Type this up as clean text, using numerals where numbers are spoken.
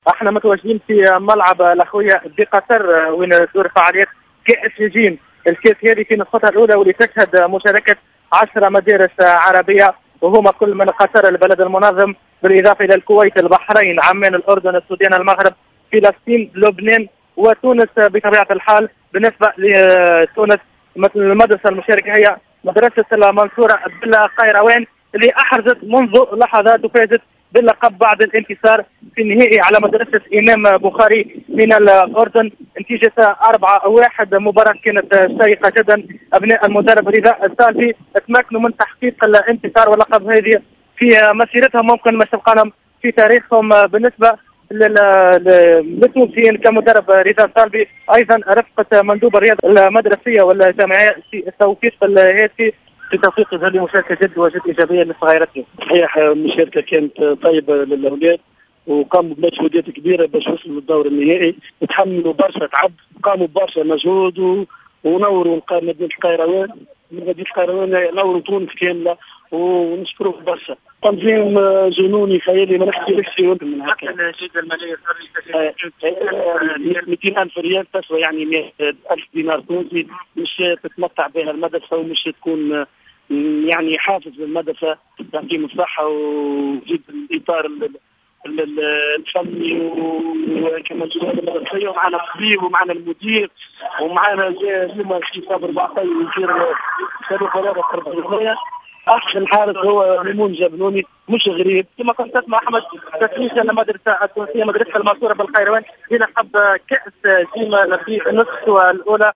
احنا متواجدين في ملعب الاخويه بقطر وين تدور فعاليات كاس جيم. الكاس هذه في نسختها الاولى واللي تشهد مشاركه 10 مدارس عربيه، وهما كل من قطر البلد المنظم، بالاضافه الى الكويت، البحرين، عمان، الاردن، السودان، المغرب، فلسطين، لبنان وتونس. بطبيعه الحال بالنسبه لتونس مثل المدرسه المشاركه هي مدرسه المنصوره بالقيروان، اللي احرزت منذ لحظات وفازت باللقب بعد الانتصار في النهائي على مدرسة إمام بخاري من الأردن نتيجة 4-1. مباراة كانت شيقة جدا. أبناء المدرب رضا السالفي تمكنوا من تحقيق الانتصار واللقب هذه في مسيرتهم، ممكن ما سبق لهم في تاريخهم. بالنسبة للتونسيين كمدرب رضا السالفي، أيضا رفقة مندوب الرياضة المدرسية والجامعية في التوفيق الهاتفي في توفيق هذه مشاركة جد وجد إيجابية لصغيرتنا. صحيح المشاركة كانت طيبة للأولاد، وقاموا بمجهودات كبيرة باش وصلوا للدور النهائي، وتحملوا برشا تعب، قاموا برشا مجهود ونوروا مدينة القيروان. مدينة القيروان نوروا تونس كاملة، ونشكروه برشا. تنظيم جنوني خيالي ما نحكي من هكا. حتى الجيزة المالية 200,000 ريال تسوى يعني 100,000 دينار تونسي، مش تتمتع بها المدرسة ومش تكون يعني حافز للمدرسة، تعطيهم الصحة وتجيب الإطار الفني وكما الجهود المدرسية، ومعنا الطبيب ومعنا المدير ومعنا اليوم في صابر بعطي يدير سلوك الرياضة التربوية. أحسن حارس هو ميمون جبنوني، مش غريب. كما كنت تسمع أحمد، تسمية المدرسة التونسية مدرسة المنصورة بالقيروان بلقب كأس جيم في النسخة الأولى.